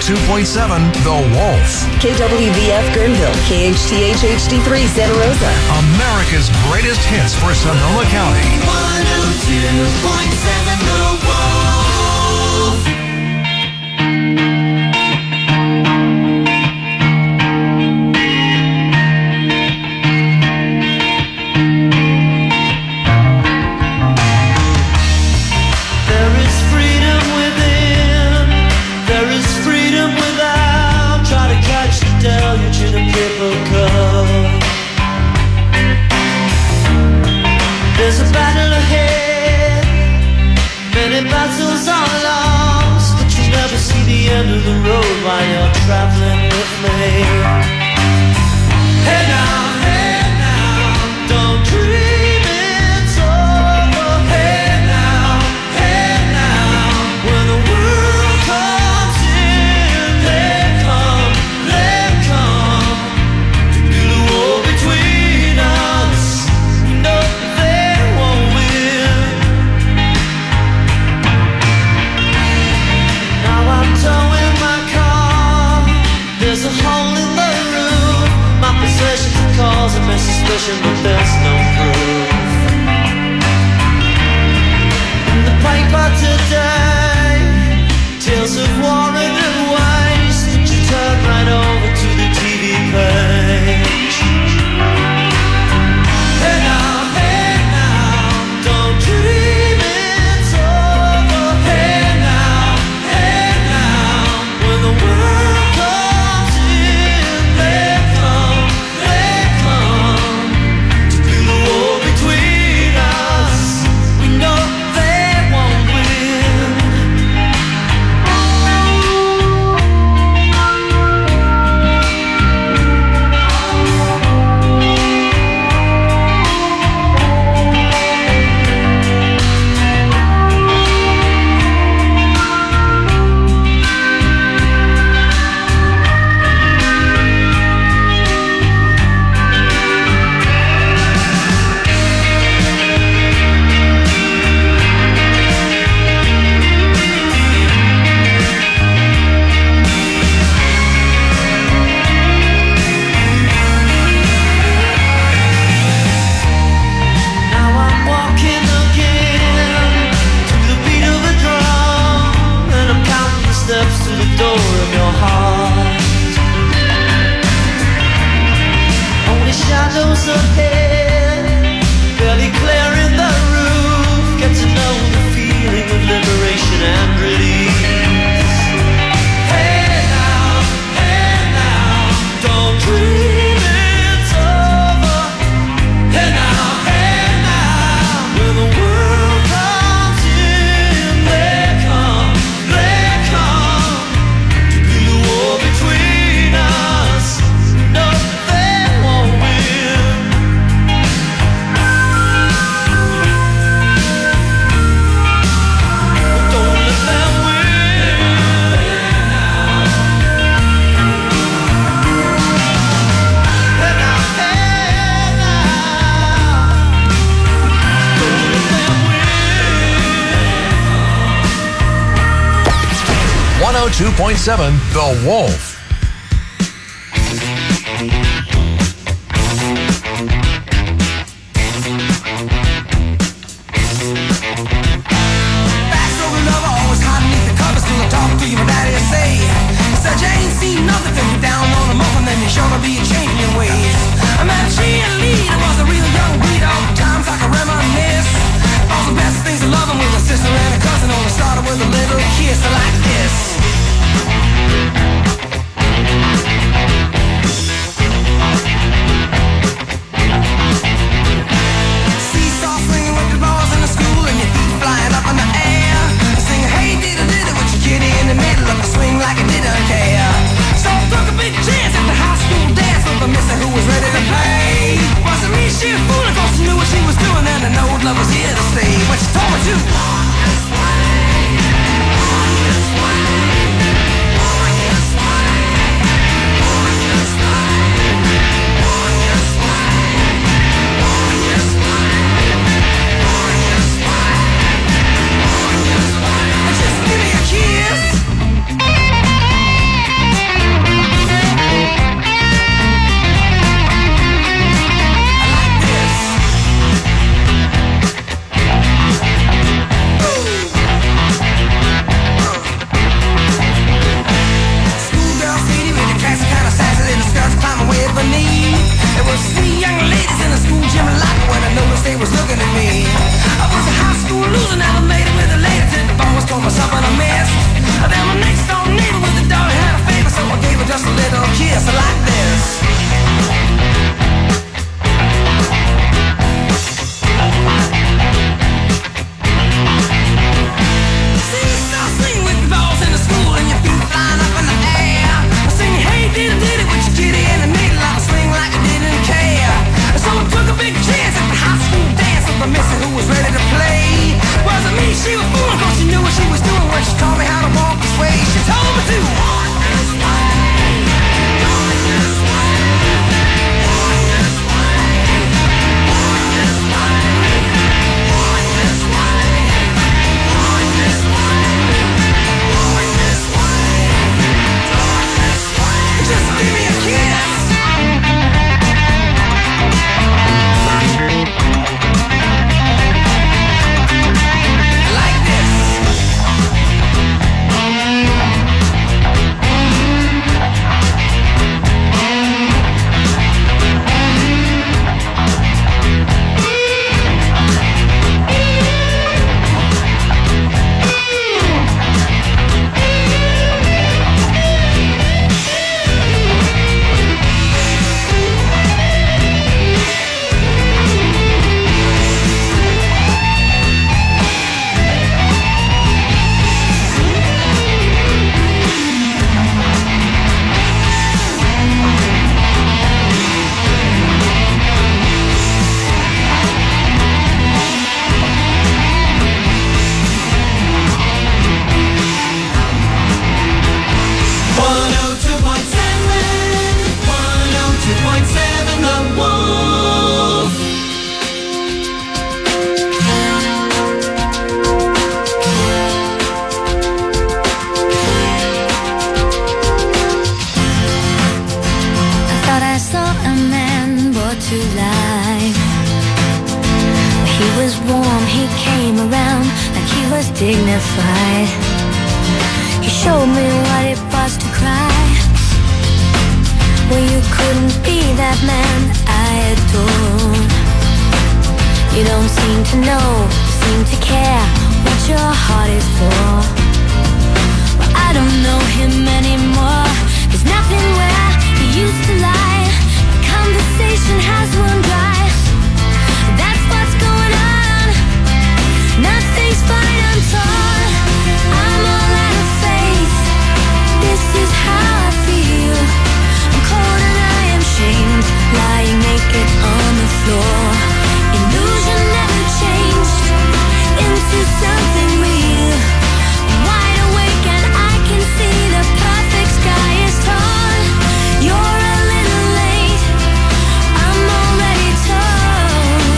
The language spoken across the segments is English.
102.7 The Wolf. KWVF Guerneville, KHTH HD3 Santa Rosa. America's greatest hits for Sonoma County. 102.7 The Wolf. There's a battle ahead, many battles are lost, but you never see the end of the road while you're traveling with me. Hey now, don't dream it's over. Hey now, when the world comes in, they come to build a wall between us. No. There's a hole in the roof. My possessions are causing me suspicion, but there's no proof. In the paper today, tales of war and waste. Did you turn right over to the TV page? Hey now, don't dream it's over. Hey now, when the world shadows ahead, barely clearing the roof. Get to know the feeling of liberation and release. Hey now, don't dream it's over. Hey now, when the world comes in, they come to build a wall between us. No. .7 The Wolf. to life. He was warm, he came around like he was dignified. He showed me what it was to cry. Well, you couldn't be that man I adored. You don't seem to know, seem to care what your heart is for. Well, I don't know him anymore. There's nothing where he used to lie. The conversation has run dry. That's what's going on. Nothing's fine, I'm torn. I'm all out of faith. This is how I feel. I'm cold and I am shamed, lying naked on the floor. Illusion never changed into something real. I'm wide awake and I can see the perfect sky is torn. You're a little late, I'm already torn.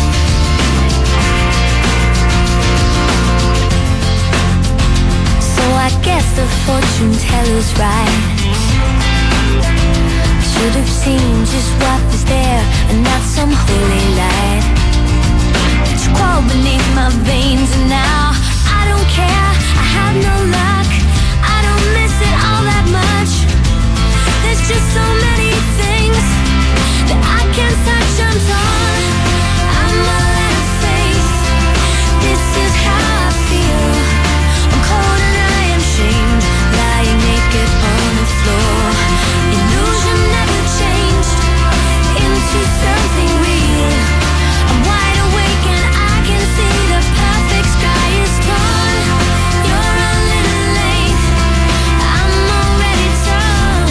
So I guess the fortune teller's right. Should have seen just what was there and not some holy light. It's crawled beneath my veins and now I don't care, I have no luck. I don't miss it all that much. There's just so many things that I can't touch, I'm torn. I'm all out of faith. This is how I feel. I'm cold and I am shamed, lying naked on the floor. Illusion never changed into something real. I'm wide awake and I can see the perfect sky is torn. You're a little late, I'm already torn.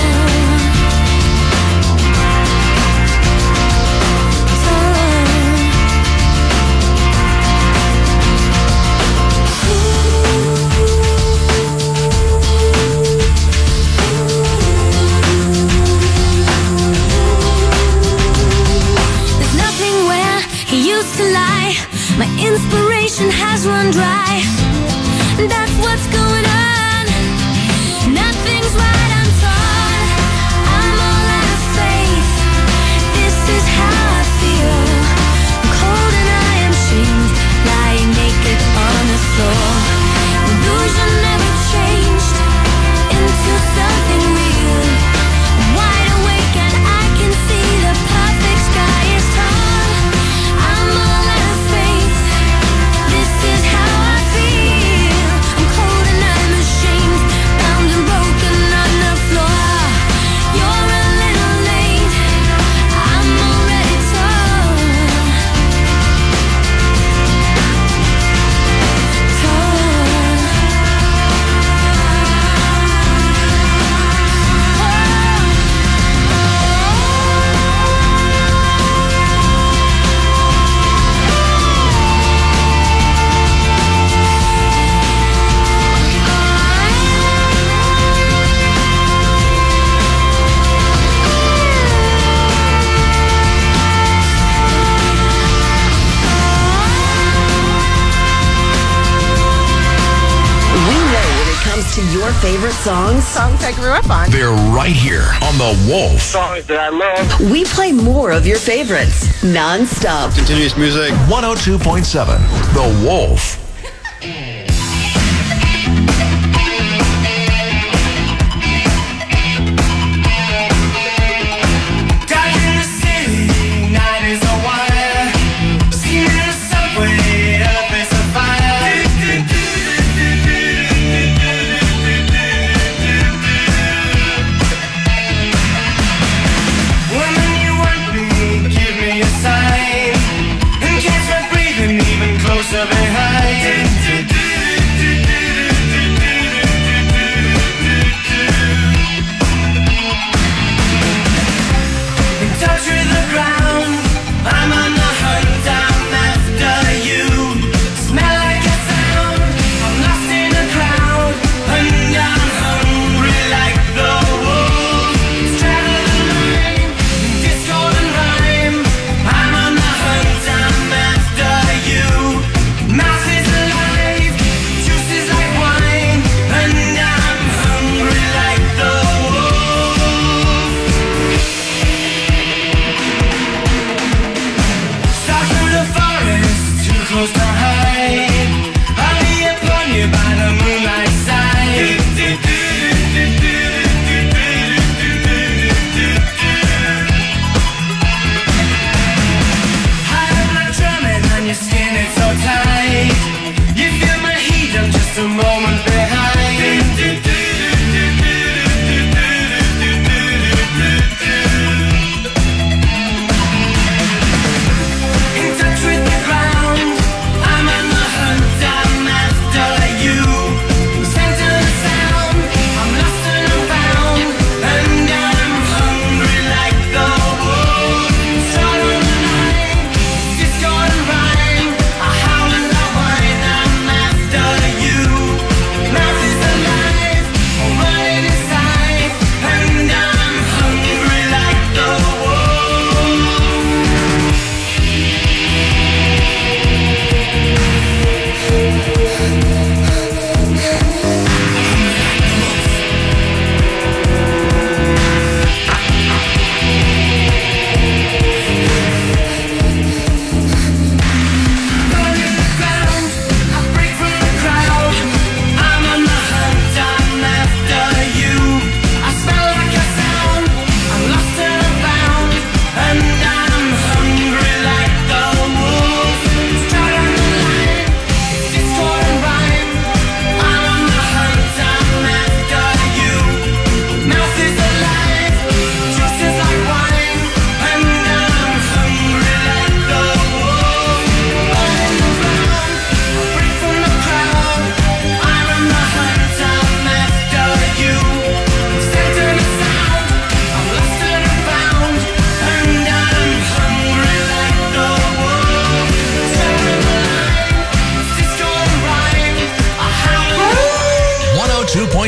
There's nothing where he used to lie. My inspiration has run dry. That's what's going on. Nothing's right, I'm torn. I'm all out of faith. This is how I feel. I'm cold and I am shamed, lying naked on the floor. Illusion never changed into something real. I'm wide awake and I can see the perfect sky is torn. I'm all out of faith. This is how I feel. I'm cold and I'm ashamed, bound and broken on the floor. You're a little late, I'm already torn. We know when it comes to your favorite songs, Songs I grew up on. They're right here on The Wolf. Songs that I love. we play more of your favorites non-stop. Continuous music. 102.7 The Wolf. Down in the city, night is a wire. See in the subway, earth is a fire. Woman, you want me, give me a sign. And catch my breathing even closer behind.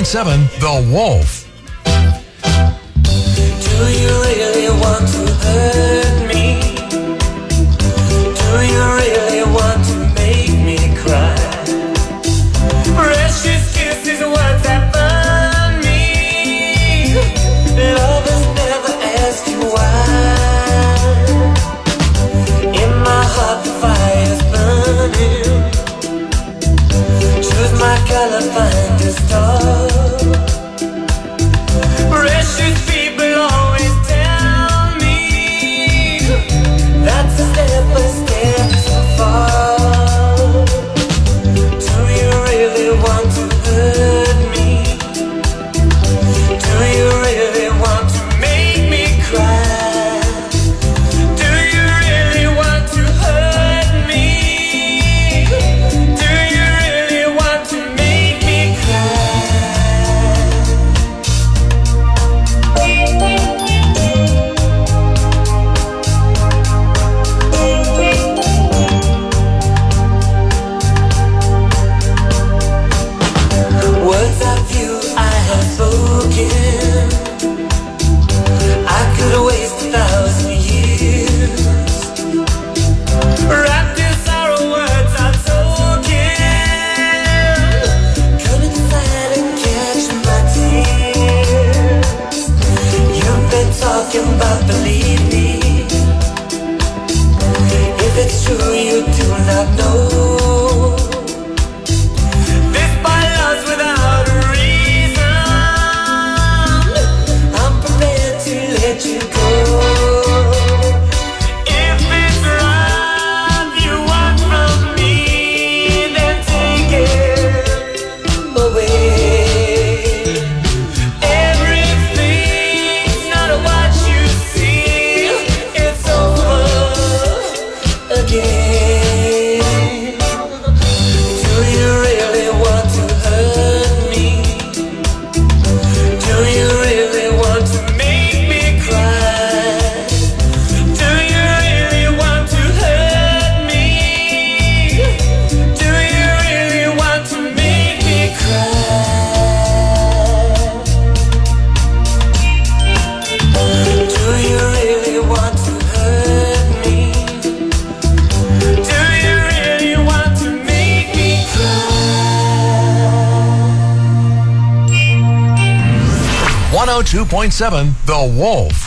102.7 The Wolf. Do you really want to hurt me? Do you really want to make me cry? Precious kisses, what that burn me. Lovers never ask you why. In my heart the fire's burning. Choose my color, find a star. Precious people always tell me that's a step too far. Do you really want to hurt me? Do you really want to make me cry? Do you really want to hurt me? Do you really want to make me cry? Words of you I have spoken, I could waste 1,000 years. Wrapped in sorrow, words are token. Come inside and catch my tears. You've been talking about, believe me. If it's true, you do not know. This by love's without a reason. I'm prepared to let you go. If it's love you want from me, then take it away. Everything's not what you see. It's over again. Do you really want to hurt me? Do you really want to make me cry? Do you really want to hurt me? Do you really want to make me cry? Do you really want to hurt me? Do you really want to make me cry? 102.7 The Wolf.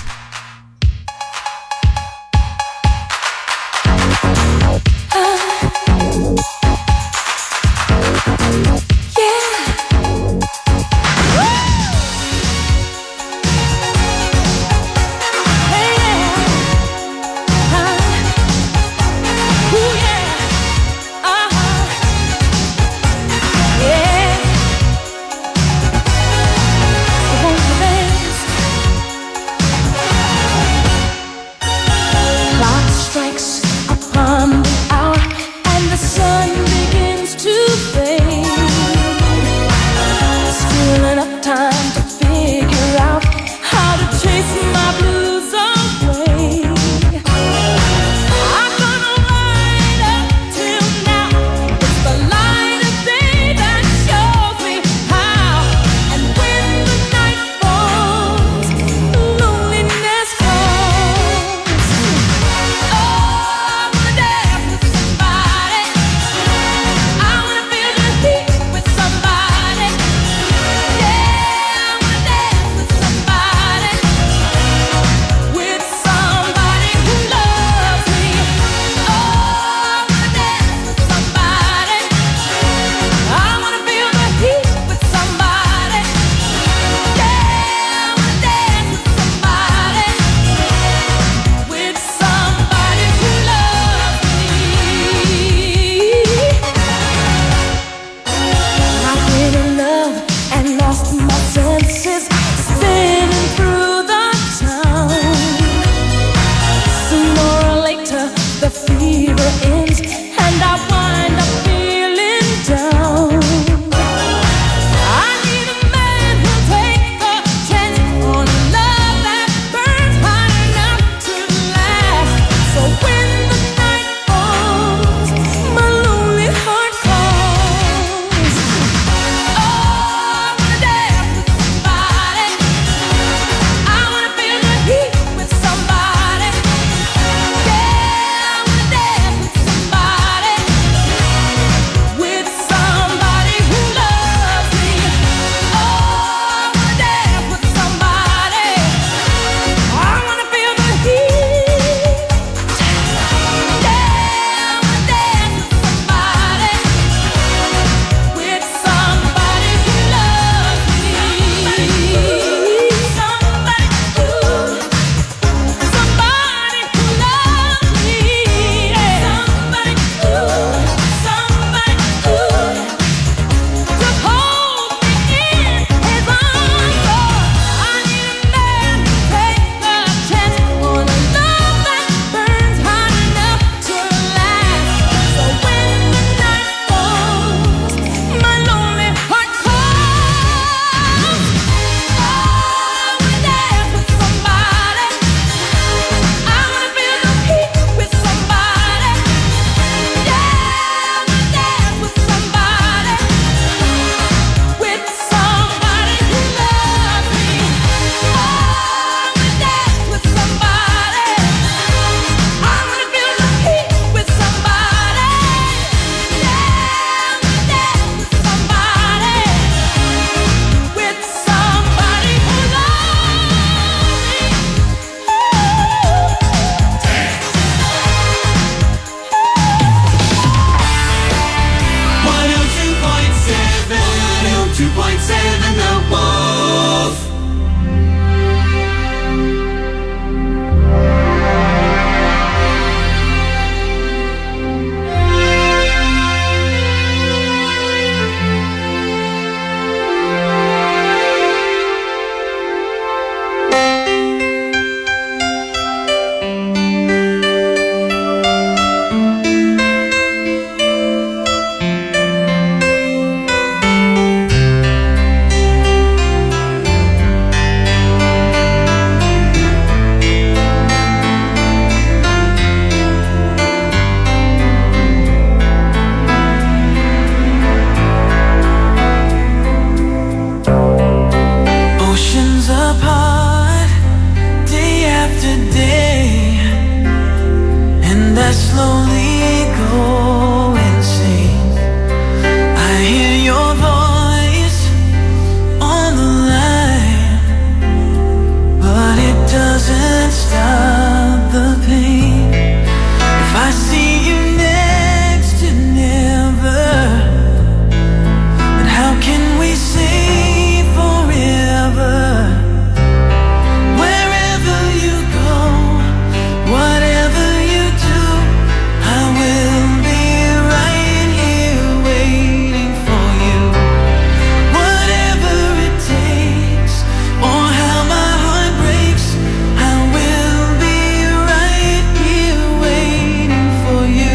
stop the pain if I see you next to never. But how can we say forever? Wherever you go, whatever you do, I will be right here waiting for you. Whatever it takes, or how my heart breaks, I will be right here waiting for you.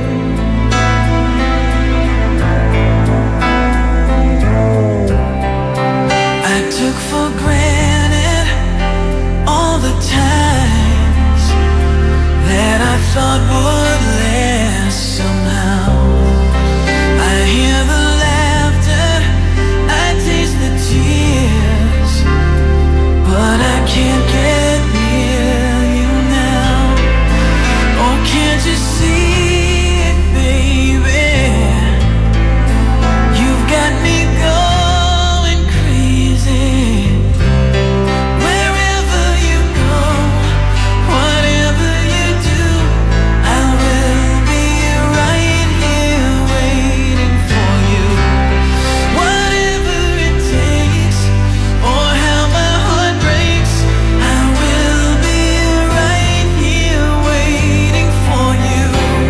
I took for granted all the times that I thought would last somehow. I hear the laughter, I taste the tears, but I can't get near you now. Oh, can't you see it, baby? You've got me going crazy. Wherever you go, whatever you do, I will be right here waiting for you. Whatever it takes, or how my heart breaks, I will be right here waiting for you.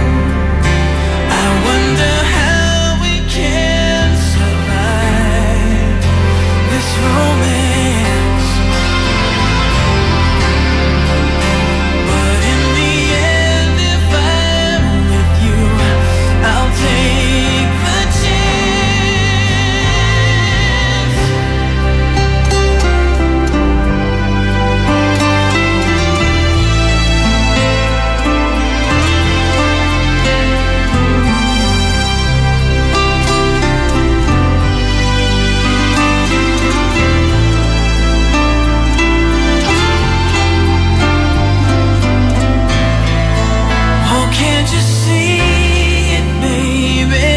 I wonder how we can survive this romance. But in the end, if I'm with you, I'll take the chance. Oh, can't you see it, baby?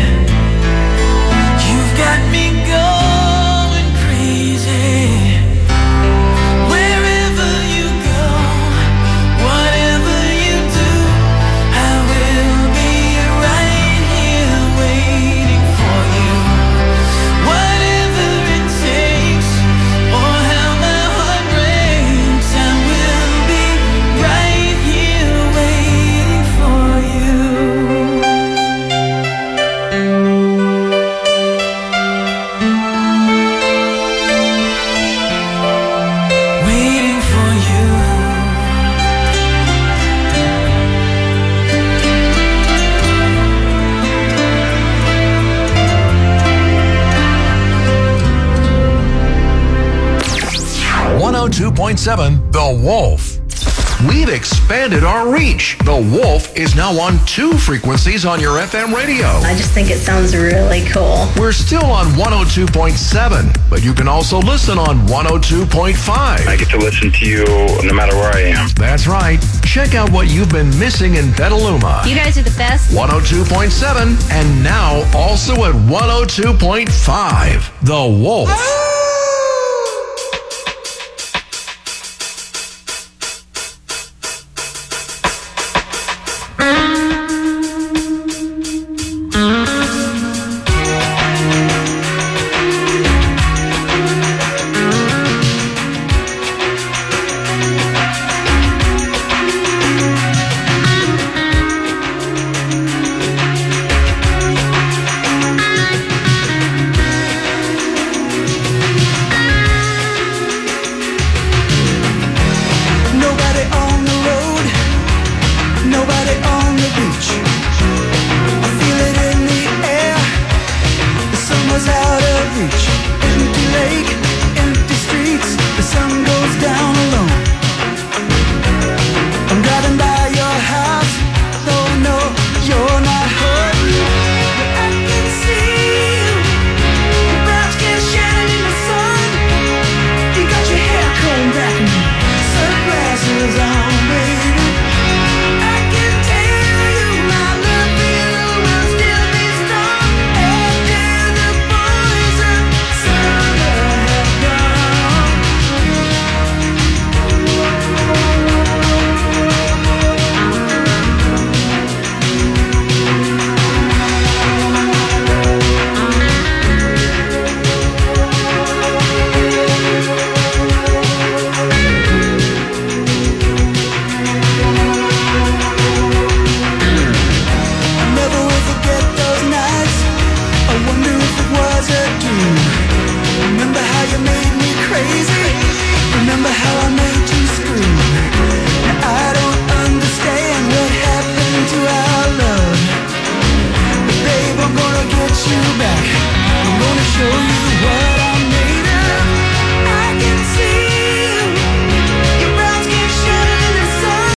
You've got me going crazy. Wherever you go, whatever you do, I will be right here waiting for you. Whatever it takes, or how my heart breaks, I will be right here waiting for you. Waiting for you. .7 The Wolf. We've expanded our reach. The Wolf is now on 2 frequencies on your FM radio. I just think it sounds really cool. We're still on 102.7, but you can also listen on 102.5. I get to listen to you no matter where I am. That's right. Check out what you've been missing in Petaluma. You guys are the best. 102.7 and now also at 102.5. The Wolf.